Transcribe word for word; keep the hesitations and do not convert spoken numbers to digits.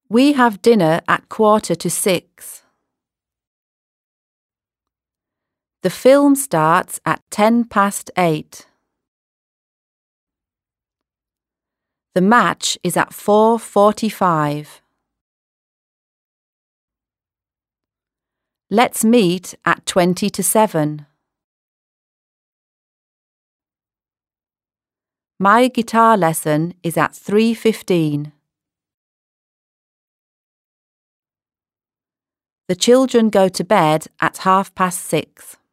We have dinner at quarter to six. The film starts at ten past eight. The match is at four forty-five. Let's meet at twenty to seven. My guitar lesson is at three fifteen. The children go to bed at half past six.